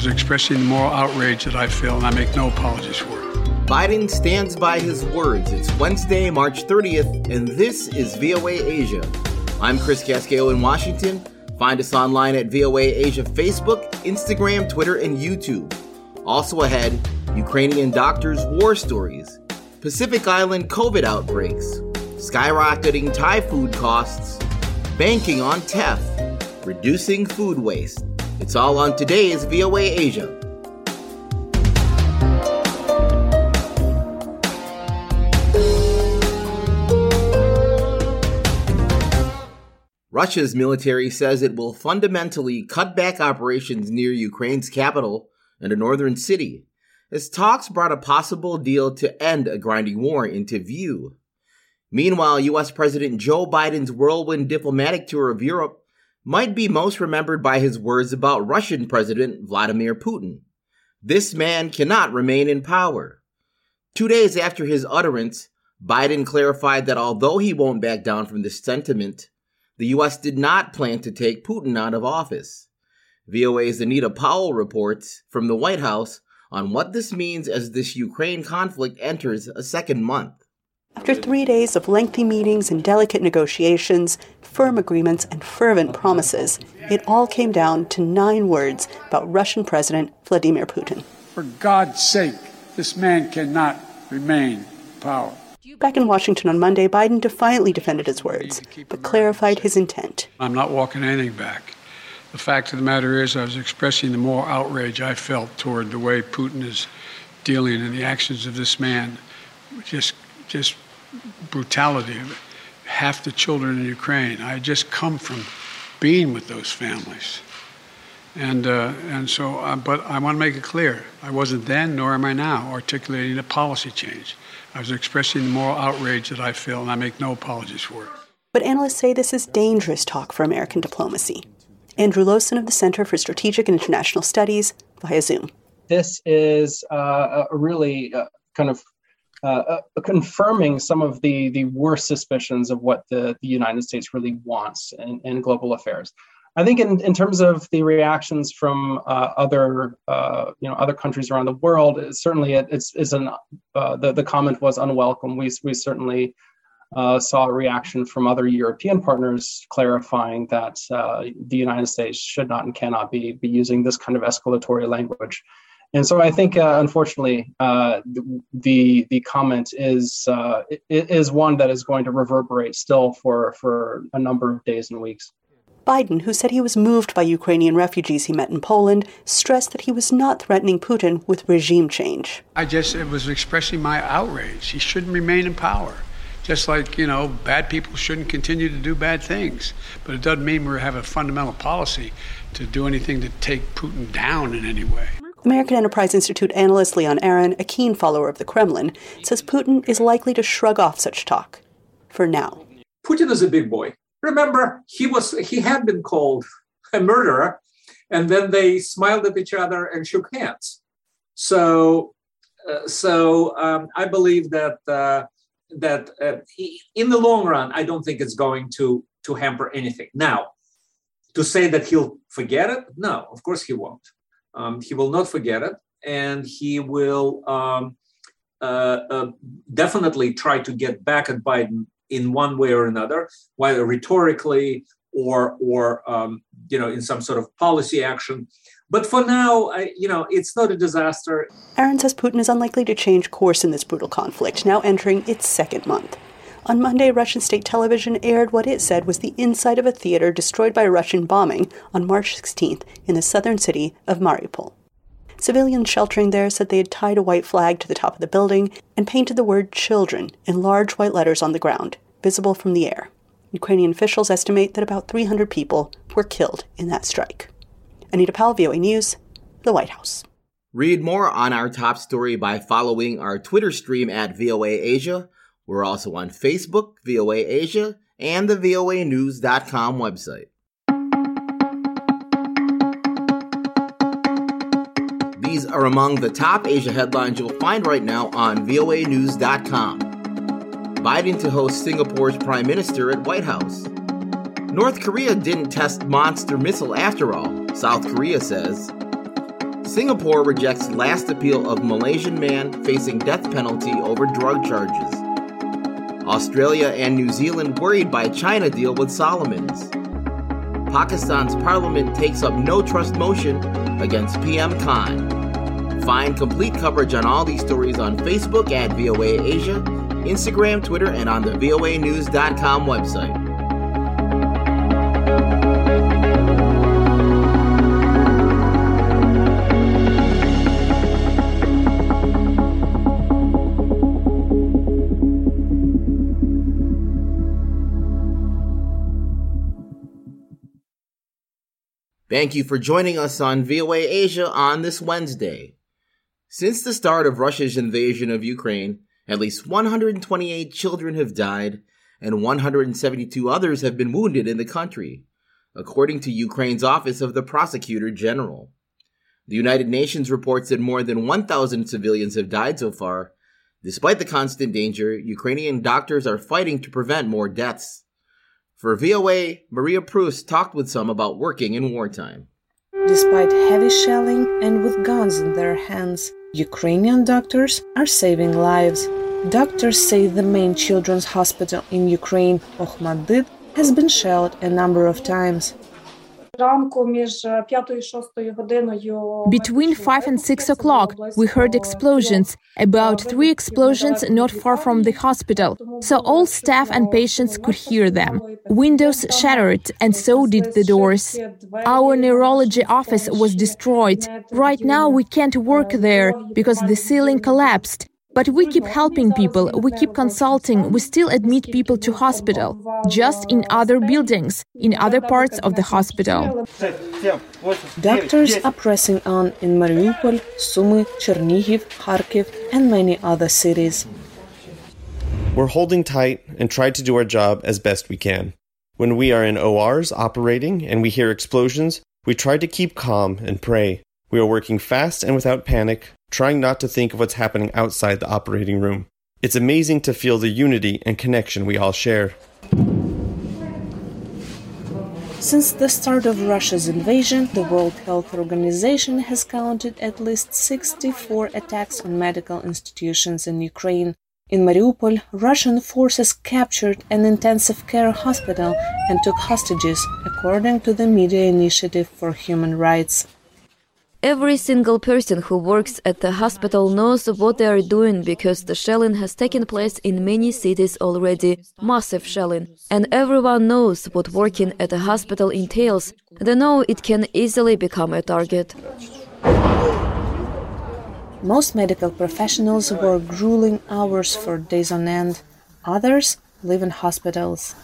was expressing the moral outrage that I feel, and I make no apologies for it. Biden stands by his words. It's Wednesday, March 30th, and this is VOA Asia. I'm Chris Casquejo in Washington. Find us online at VOA Asia Facebook, Instagram, Twitter, and YouTube. Also ahead, Ukrainian doctors' war stories, Pacific Island COVID outbreaks, skyrocketing Thai food costs, banking on theft, reducing food waste. It's all on today's VOA Asia. Russia's military says it will fundamentally cut back operations near Ukraine's capital and a northern city, as talks brought a possible deal to end a grinding war into view. Meanwhile, U.S. President Joe Biden's whirlwind diplomatic tour of Europe might be most remembered by his words about Russian President Vladimir Putin. This man cannot remain in power. 2 days after his utterance, Biden clarified that although he won't back down from this sentiment, the U.S. did not plan to take Putin out of office. VOA's Anita Powell reports from the White House on what this means as this Ukraine conflict enters a second month. After 3 days of lengthy meetings and delicate negotiations, firm agreements and fervent promises, it all came down to 9 words about Russian President Vladimir Putin. For God's sake, this man cannot remain in power. Back in Washington on Monday, Biden defiantly defended his words, but clarified his intent. I'm not walking anything back. The fact of the matter is I was expressing the moral outrage I felt toward the way Putin is dealing in the actions of this man. Just brutality of half the children in Ukraine. I just come from being with those families. But I want to make it clear, I wasn't then, nor am I now, articulating a policy change. I was expressing the moral outrage that I feel, and I make no apologies for it. But analysts say this is dangerous talk for American diplomacy. Andrew Lowson of the Center for Strategic and International Studies via Zoom. This is confirming some of the worst suspicions of what the United States really wants in global affairs. I think in terms of the reactions from other countries around the world, the comment was unwelcome. We certainly saw a reaction from other European partners clarifying that the United States should not and cannot be using this kind of escalatory language. And so I think, unfortunately, the comment is one that is going to reverberate still for a number of days and weeks. Biden, who said he was moved by Ukrainian refugees he met in Poland, stressed that he was not threatening Putin with regime change. I was expressing my outrage. He shouldn't remain in power. Just like, bad people shouldn't continue to do bad things. But it doesn't mean we have a fundamental policy to do anything to take Putin down in any way. American Enterprise Institute analyst Leon Aron, a keen follower of the Kremlin, says Putin is likely to shrug off such talk. For now. Putin is a big boy. Remember, he had been called a murderer, and then they smiled at each other and shook hands. So I believe that in the long run, I don't think it's going to hamper anything. Now, to say that he'll forget it, no, of course he won't. He will not forget it, and he will definitely try to get back at Biden in one way or another, whether rhetorically or in some sort of policy action. But for now, it's not a disaster. Aron says Putin is unlikely to change course in this brutal conflict, now entering its second month. On Monday, Russian state television aired what it said was the inside of a theater destroyed by a Russian bombing on March 16th in the southern city of Mariupol. Civilians sheltering there said they had tied a white flag to the top of the building and painted the word children in large white letters on the ground, visible from the air. Ukrainian officials estimate that about 300 people were killed in that strike. Anita Powell, VOA News, the White House. Read more on our top story by following our Twitter stream at VOA Asia. We're also on Facebook, VOA Asia, and the voanews.com website. These are among the top Asia headlines you'll find right now on voanews.com. Biden to host Singapore's Prime Minister at White House. North Korea didn't test monster missile after all, South Korea says. Singapore rejects last appeal of Malaysian man facing death penalty over drug charges. Australia and New Zealand worried by China deal with Solomons. Pakistan's parliament takes up no trust motion against PM Khan. Find complete coverage on all these stories on Facebook at VOA Asia, Instagram, Twitter, and on the voanews.com website. Thank you for joining us on VOA Asia on this Wednesday. Since the start of Russia's invasion of Ukraine, at least 128 children have died and 172 others have been wounded in the country, according to Ukraine's Office of the Prosecutor General. The United Nations reports that more than 1,000 civilians have died so far. Despite the constant danger, Ukrainian doctors are fighting to prevent more deaths. For VOA, Maria Proust talked with some about working in wartime. Despite heavy shelling and with guns in their hands, Ukrainian doctors are saving lives. Doctors say the main children's hospital in Ukraine, Ohmedit, has been shelled a number of times. Between 5 and 6 o'clock, we heard explosions, about 3 explosions not far from the hospital, so all staff and patients could hear them. Windows shattered, and so did the doors. Our neurology office was destroyed. Right now, we can't work there because the ceiling collapsed. But we keep helping people, we keep consulting, we still admit people to hospital, just in other buildings, in other parts of the hospital. Doctors are pressing on in Mariupol, Sumy, Chernihiv, Kharkiv, and many other cities. We're holding tight and try to do our job as best we can. When we are in ORs operating and we hear explosions, we try to keep calm and pray. We are working fast and without panic, trying not to think of what's happening outside the operating room. It's amazing to feel the unity and connection we all share. Since the start of Russia's invasion, the World Health Organization has counted at least 64 attacks on medical institutions in Ukraine. In Mariupol, Russian forces captured an intensive care hospital and took hostages, according to the Media Initiative for Human Rights. Every single person who works at the hospital knows what they are doing because the shelling has taken place in many cities already, massive shelling. And everyone knows what working at a hospital entails. They know it can easily become a target. Most medical professionals work grueling hours for days on end. Others live in hospitals.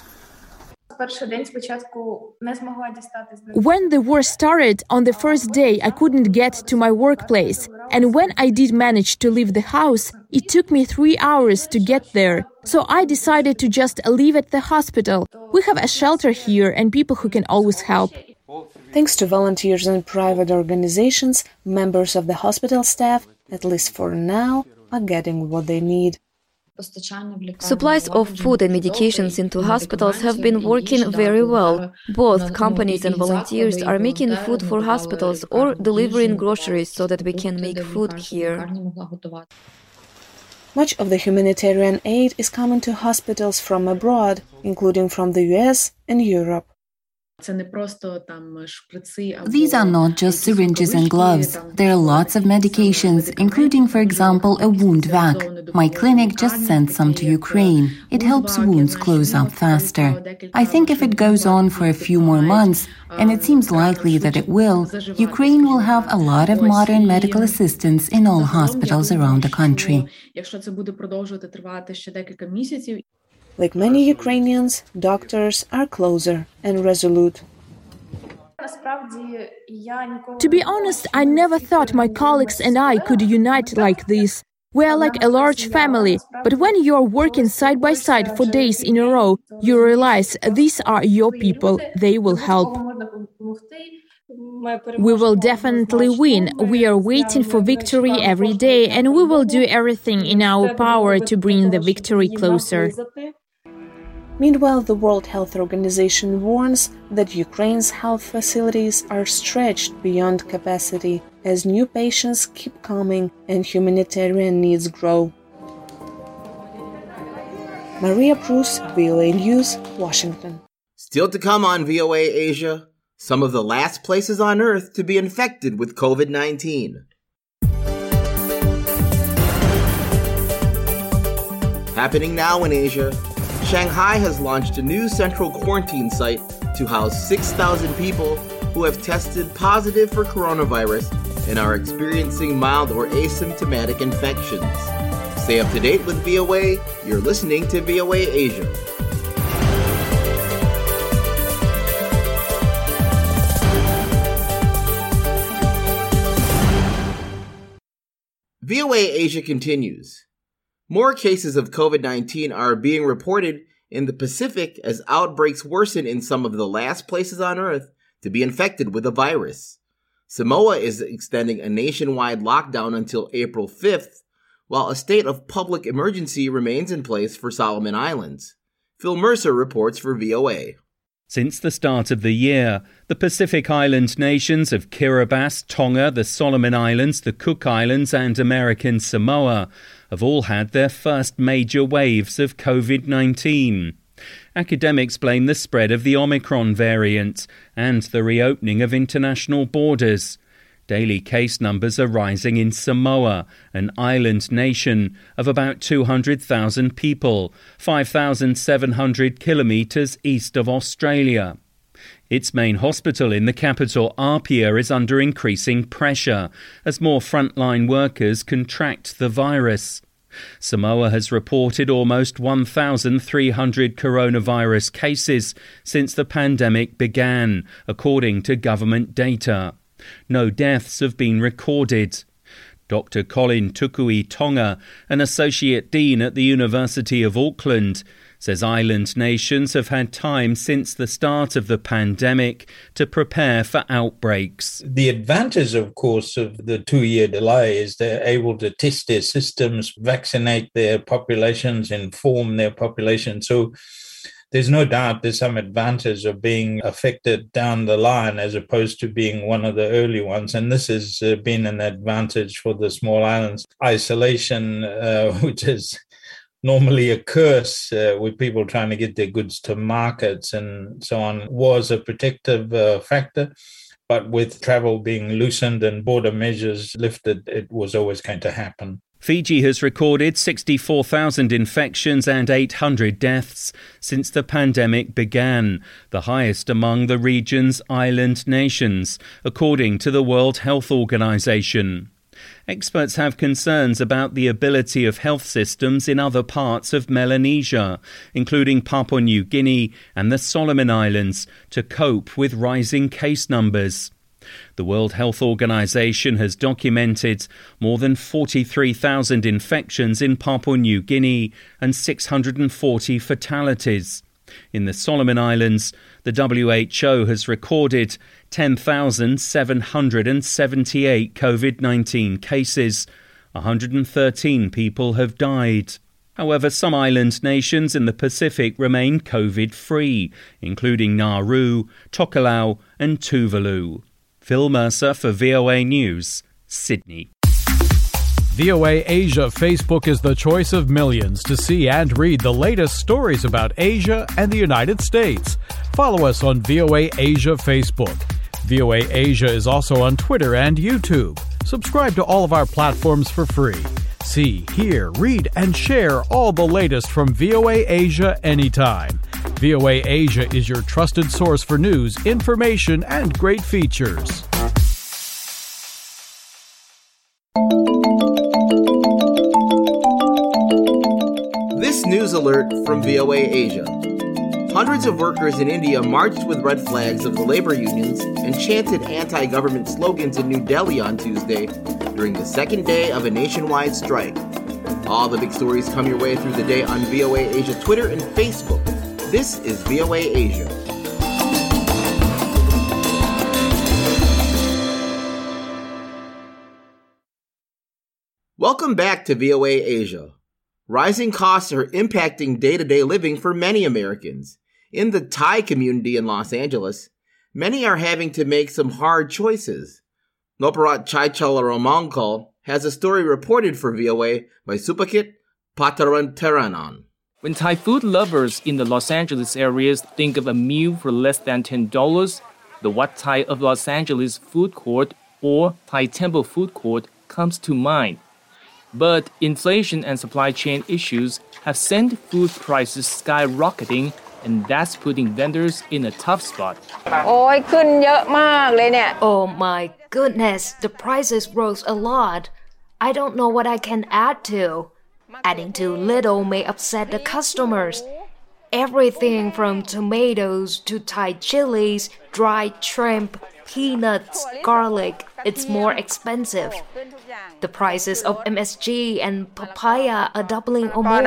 When the war started, on the first day, I couldn't get to my workplace. And when I did manage to leave the house, it took me 3 hours to get there. So I decided to just leave at the hospital. We have a shelter here and people who can always help. Thanks to volunteers and private organizations, members of the hospital staff, at least for now, are getting what they need. Supplies of food and medications into hospitals have been working very well. Both companies and volunteers are making food for hospitals or delivering groceries so that we can make food here. Much of the humanitarian aid is coming to hospitals from abroad, including from the US and Europe. These are not just syringes and gloves. There are lots of medications, including, for example, a wound vac. My clinic just sent some to Ukraine. It helps wounds close up faster. I think if it goes on for a few more months, and it seems likely that it will, Ukraine will have a lot of modern medical assistance in all hospitals around the country. Like many Ukrainians, doctors are closer and resolute. To be honest, I never thought my colleagues and I could unite like this. We are like a large family, but when you are working side by side for days in a row, you realize these are your people, they will help. We will definitely win. We are waiting for victory every day, and we will do everything in our power to bring the victory closer. Meanwhile, the World Health Organization warns that Ukraine's health facilities are stretched beyond capacity. as new patients keep coming and humanitarian needs grow. Maria Bruce, VOA News, Washington. Still to come on VOA Asia, some of the last places on Earth to be infected with COVID-19. Happening now in Asia, Shanghai has launched a new central quarantine site to house 6,000 people who have tested positive for coronavirus and are experiencing mild or asymptomatic infections. Stay up to date with VOA. You're listening to VOA Asia. VOA Asia continues. More cases of COVID-19 are being reported in the Pacific as outbreaks worsen in some of the last places on Earth to be infected with the virus. Samoa is extending a nationwide lockdown until April 5th, while a state of public emergency remains in place for Solomon Islands. Phil Mercer reports for VOA. Since the start of the year, the Pacific Island nations of Kiribati, Tonga, the Solomon Islands, the Cook Islands and American Samoa have all had their first major waves of COVID-19. Academics blame the spread of the Omicron variant and the reopening of international borders. Daily case numbers are rising in Samoa, an island nation of about 200,000 people, 5,700 kilometres east of Australia. Its main hospital in the capital, Apia, is under increasing pressure as more frontline workers contract the virus. Samoa has reported almost 1,300 coronavirus cases since the pandemic began, according to government data. No deaths have been recorded. Dr. Colin Tukui Tonga, an associate dean at the University of Auckland, says island nations have had time since the start of the pandemic to prepare for outbreaks. The advantage, of course, of the 2-year delay is they're able to test their systems, vaccinate their populations, inform their population. So there's no doubt there's some advantage of being affected down the line as opposed to being one of the early ones. And this has been an advantage for the small islands. Isolation, which is normally a curse with people trying to get their goods to markets and so on, was a protective factor. But with travel being loosened and border measures lifted, it was always going to happen. Fiji has recorded 64,000 infections and 800 deaths since the pandemic began, the highest among the region's island nations, according to the World Health Organization. Experts have concerns about the ability of health systems in other parts of Melanesia, including Papua New Guinea and the Solomon Islands, to cope with rising case numbers. The World Health Organization has documented more than 43,000 infections in Papua New Guinea and 640 fatalities. In the Solomon Islands, the WHO has recorded 10,778 COVID-19 cases. 113 people have died. However, some island nations in the Pacific remain COVID-free, including Nauru, Tokelau and Tuvalu. Phil Mercer for VOA News, Sydney. VOA Asia Facebook is the choice of millions to see and read the latest stories about Asia and the United States. Follow us on VOA Asia Facebook. VOA Asia is also on Twitter and YouTube. Subscribe to all of our platforms for free. See, hear, read, and share all the latest from VOA Asia anytime. VOA Asia is your trusted source for news, information, and great features. This news alert from VOA Asia. Hundreds of workers in India marched with red flags of the labor unions and chanted anti-government slogans in New Delhi on Tuesday during the second day of a nationwide strike. All the big stories come your way through the day on VOA Asia Twitter and Facebook. This is VOA Asia. Welcome back to VOA Asia. Rising costs are impacting day-to-day living for many Americans. In the Thai community in Los Angeles, many are having to make some hard choices. Noparat Chaichalaromongkol has a story reported for VOA by Supakit Pataran. When Thai food lovers in the Los Angeles areas think of a meal for less than $10, the Wat Thai of Los Angeles Food Court or Thai Temple Food Court comes to mind. But inflation and supply chain issues have sent food prices skyrocketing, and that's putting vendors in a tough spot. Oh my goodness, the prices rose a lot. I don't know what I can add to. Adding too little may upset the customers. Everything from tomatoes to Thai chilies, dried shrimp, peanuts, garlic, it's more expensive. The prices of MSG and papaya are doubling or more.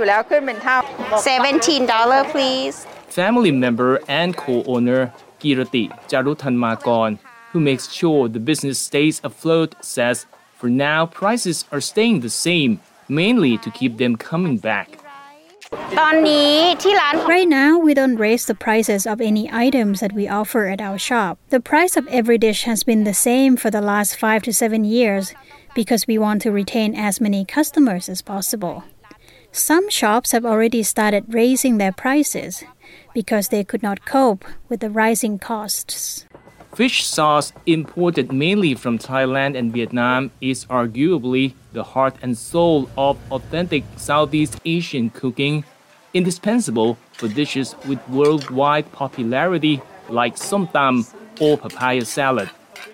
$17, please. Family member and co-owner Kirati Charuthanmakon, who makes sure the business stays afloat, says for now prices are staying the same, mainly to keep them coming back. Right now, we don't raise the prices of any items that we offer at our shop. The price of every dish has been the same for the last 5 to 7 years because we want to retain as many customers as possible. Some shops have already started raising their prices because they could not cope with the rising costs. Fish sauce, imported mainly from Thailand and Vietnam, is arguably the heart and soul of authentic Southeast Asian cooking, indispensable for dishes with worldwide popularity like som tam or papaya salad.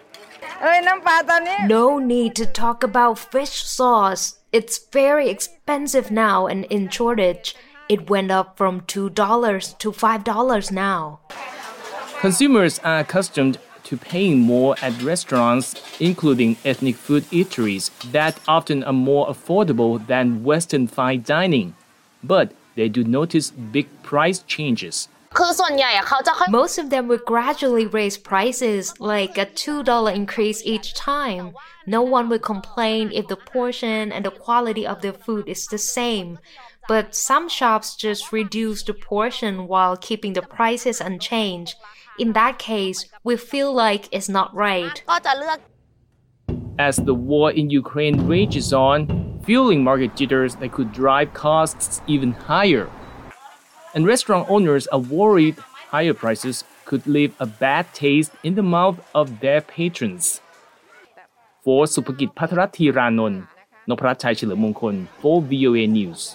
No need to talk about fish sauce. It's very expensive now and in shortage. It went up from $2 to $5 now. Consumers are accustomed to paying more at restaurants, including ethnic food eateries, that often are more affordable than Western fine dining. But they do notice big price changes. Most of them will gradually raise prices, like a $2 increase each time. No one will complain if the portion and the quality of their food is the same. But some shops just reduce the portion while keeping the prices unchanged. In that case, we feel like it's not right. As the war in Ukraine rages on, fueling market jitters that could drive costs even higher. And restaurant owners are worried higher prices could leave a bad taste in the mouth of their patrons. For Supakit Pataratiranon, Noparat Chaichalaromongkol for VOA News.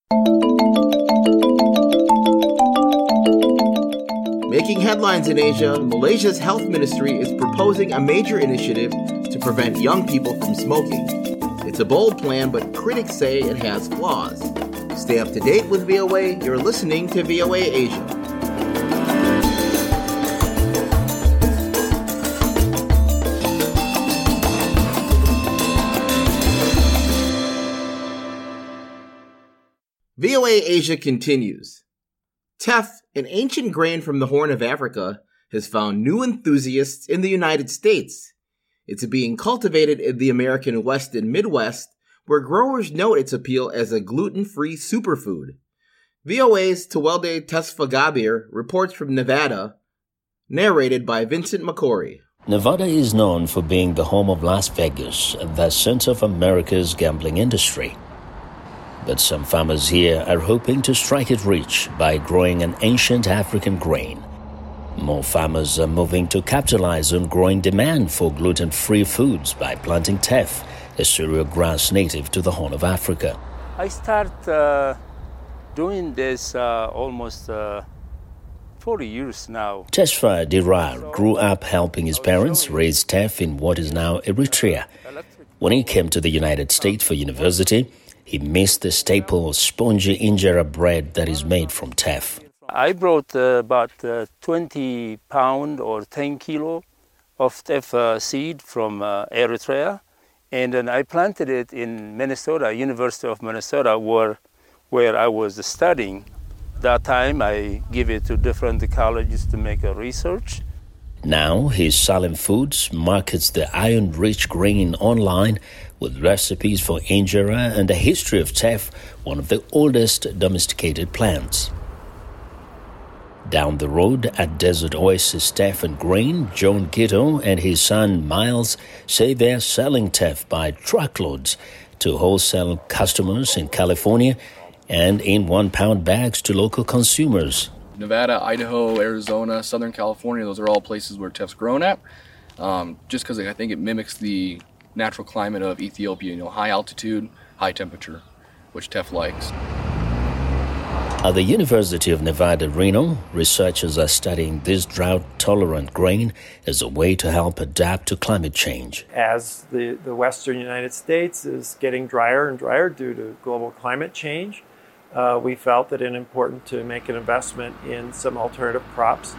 Making headlines in Asia, Malaysia's health ministry is proposing a major initiative to prevent young people from smoking. It's a bold plan, but critics say it has flaws. Stay up to date with VOA. You're listening to VOA Asia. VOA Asia continues. Teff, an ancient grain from the Horn of Africa, has found new enthusiasts in the United States. It's being cultivated in the American West and Midwest, where growers note its appeal as a gluten-free superfood. VOA's Tewelde Tesfagabir reports from Nevada, narrated by Vincent McCory. Nevada is known for being the home of Las Vegas, the center of America's gambling industry. But some farmers here are hoping to strike it rich by growing an ancient African grain. More farmers are moving to capitalize on growing demand for gluten-free foods by planting teff, a cereal grass native to the Horn of Africa. I started doing this almost 40 years now. Tesfa Dirar grew up helping his parents raise teff in what is now Eritrea. When he came to the United States for university, he missed the staple spongy injera bread that is made from teff. I brought about 20 pound or 10 kilo of teff seed from Eritrea. And then I planted it in Minnesota, University of Minnesota, where I was studying. That time I give it to different colleges to make a research. Now his Salem Foods markets the iron-rich grain online with recipes for injera and a history of teff, one of the oldest domesticated plants. Down the road at Desert Oasis Teff and Grain, John Kitto and his son Miles say they're selling teff by truckloads to wholesale customers in California and in 1-pound bags to local consumers. Nevada, Idaho, Arizona, Southern California, those are all places where teff's grown at. Just because I think it mimics the natural climate of Ethiopia, high altitude, high temperature, which teff likes. At the University of Nevada, Reno, researchers are studying this drought-tolerant grain as a way to help adapt to climate change. As the western United States is getting drier and drier due to global climate change, we felt that it important to make an investment in some alternative crops.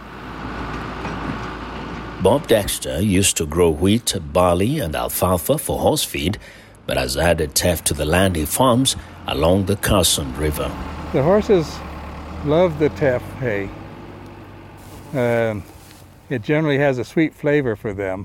Bob Dexter used to grow wheat, barley, and alfalfa for horse feed, but has added teff to the land he farms along the Carson River. The horses love the teff hay. It generally has a sweet flavor for them.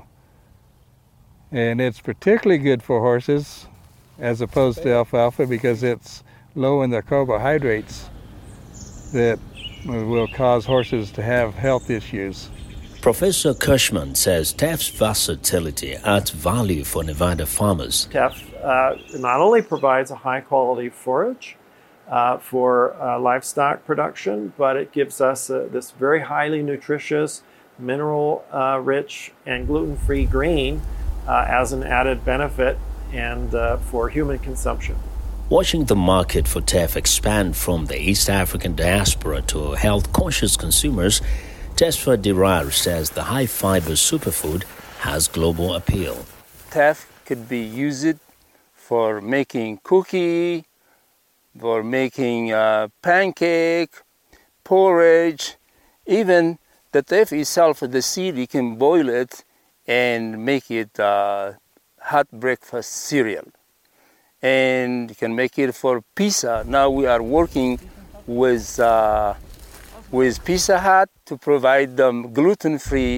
And it's particularly good for horses as opposed to alfalfa because it's low in the carbohydrates that will cause horses to have health issues. Professor Kirschman says teff's versatility adds value for Nevada farmers. Teff not only provides a high-quality forage for livestock production, but it gives us this very highly nutritious, mineral-rich, and gluten-free grain as an added benefit and for human consumption. Watching the market for teff expand from the East African diaspora to health-conscious consumers, Tesfa Dirar says the high-fiber superfood has global appeal. Teff could be used for making cookie, for making pancake, porridge, even the teff itself, the seed, you can boil it and make it hot breakfast cereal. And you can make it for pizza. Now we are working with Pizza Hut to provide them gluten-free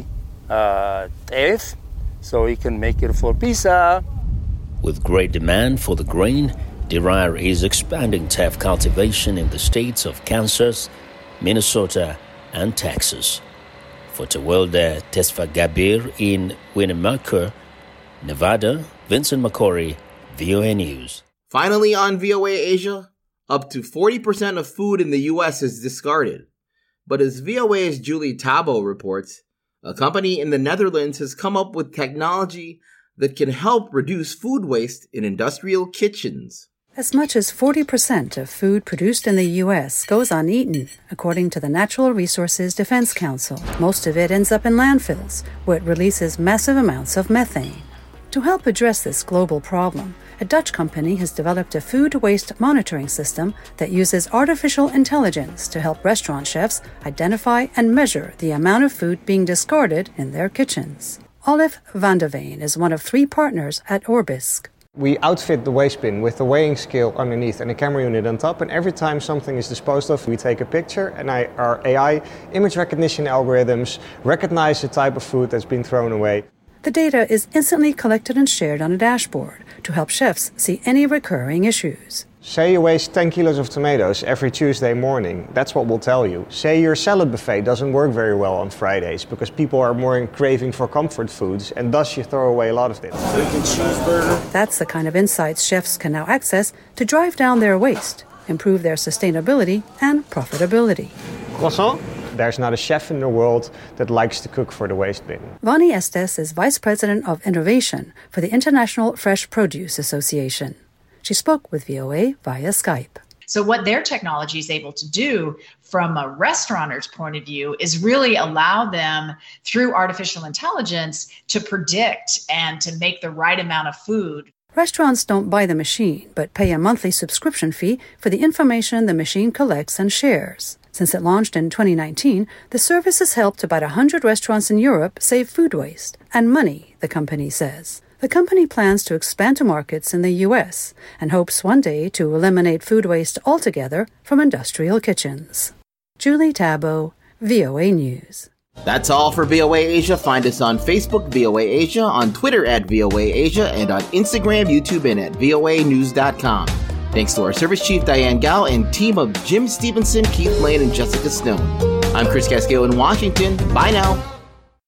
teff, so you can make it for pizza. With great demand for the grain, Dirar is expanding teff cultivation in the states of Kansas, Minnesota, and Texas. For Tewilde Tesfa Gabir in Winnemucca, Nevada, Vincent McCory, VOA News. Finally on VOA Asia, up to 40% of food in the U.S. is discarded. But as VOA's Julie Tabo reports, a company in the Netherlands has come up with technology that can help reduce food waste in industrial kitchens. As much as 40% of food produced in the U.S. goes uneaten, according to the Natural Resources Defense Council. Most of it ends up in landfills, where it releases massive amounts of methane. To help address this global problem, a Dutch company has developed a food waste monitoring system that uses artificial intelligence to help restaurant chefs identify and measure the amount of food being discarded in their kitchens. Olive van der Veen is one of 3 partners at Orbisk. We outfit the waste bin with the weighing scale underneath and a camera unit on top, and every time something is disposed of, we take a picture and our AI image recognition algorithms recognize the type of food that's been thrown away. The data is instantly collected and shared on a dashboard to help chefs see any recurring issues. Say you waste 10 kilos of tomatoes every Tuesday morning, that's what we'll tell you. Say your salad buffet doesn't work very well on Fridays because people are more craving for comfort foods and thus you throw away a lot of this. That's the kind of insights chefs can now access to drive down their waste, improve their sustainability and profitability. Croissant? There's not a chef in the world that likes to cook for the waste bin. Vani Estes is Vice President of Innovation for the International Fresh Produce Association. She spoke with VOA via Skype. So what their technology is able to do from a restaurateur's point of view is really allow them, through artificial intelligence, to predict and to make the right amount of food. Restaurants don't buy the machine, but pay a monthly subscription fee for the information the machine collects and shares. Since it launched in 2019, the service has helped about 100 restaurants in Europe save food waste and money, the company says. The company plans to expand to markets in the U.S. and hopes one day to eliminate food waste altogether from industrial kitchens. Julie Tabo, VOA News. That's all for VOA Asia. Find us on Facebook, VOA Asia, on Twitter at VOA Asia, and on Instagram, YouTube, and at voanews.com. Thanks to our service chief, Diane Gao, and team of Jim Stevenson, Keith Lane, and Jessica Stone. I'm Chris Casquejo in Washington. Bye now.